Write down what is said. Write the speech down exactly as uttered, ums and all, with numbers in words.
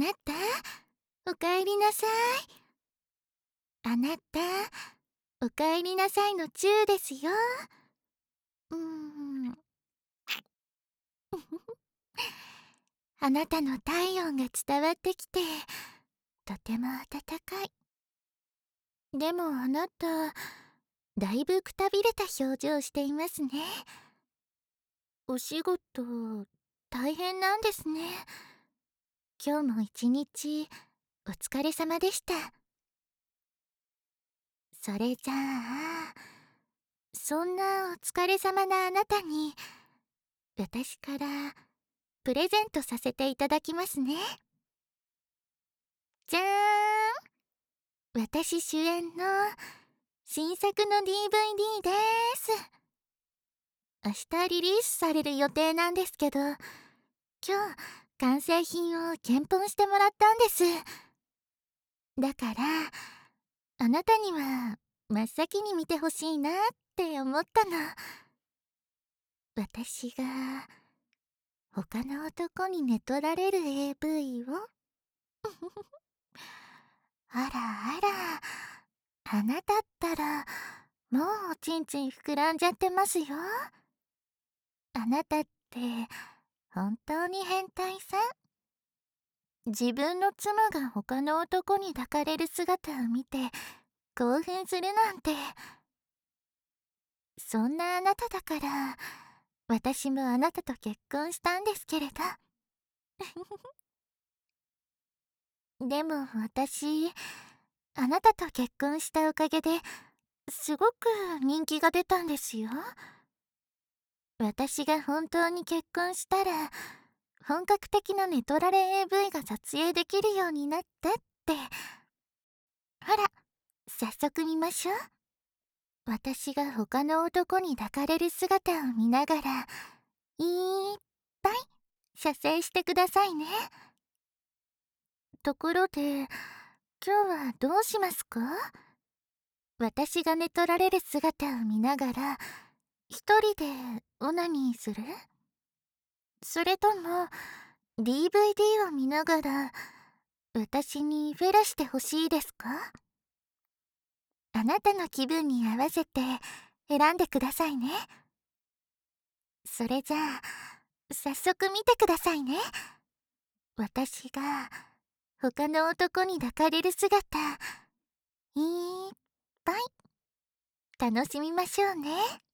なた、おかえりなさい。あなた、おかえりなさいのチューですよ。うーん。あなたの体温が伝わってきて、とても暖かい。でもあなた、だいぶくたびれた表情していますね。お仕事、大変なんですね。今日も一日、お疲れ様でした。それじゃあ、そんなお疲れ様なあなたに、私からプレゼントさせていただきますね。じゃーん！私主演の新作の ディーブイディー です。明日リリースされる予定なんですけど、今日完成品を検本してもらったんです。だから、あなたには真っ先に見てほしいなって思ったの。私が他の男に寝取られる エーブイ をあらあら、あなたったらもうおちんちん膨らんじゃってますよ。あなたって本当に変態さ。自分の妻が他の男に抱かれる姿を見て興奮するなんて。そんなあなただから私もあなたと結婚したんですけれど。でも私、あなたと結婚したおかげですごく人気が出たんですよ。私が本当に結婚したら本格的な寝取られ エーブイ が撮影できるようになったって。ほら、早速見ましょう。私が他の男に抱かれる姿を見ながらいっぱい写生してくださいね。ところで、今日はどうしますか？私が寝取られる姿を見ながら一人でオナニーする？それとも ディーブイディー を見ながら私にフェラしてほしいですか？あなたの気分に合わせて選んでくださいね。それじゃあ早速見てくださいね。私が他の男に抱かれる姿いっぱい楽しみましょうね。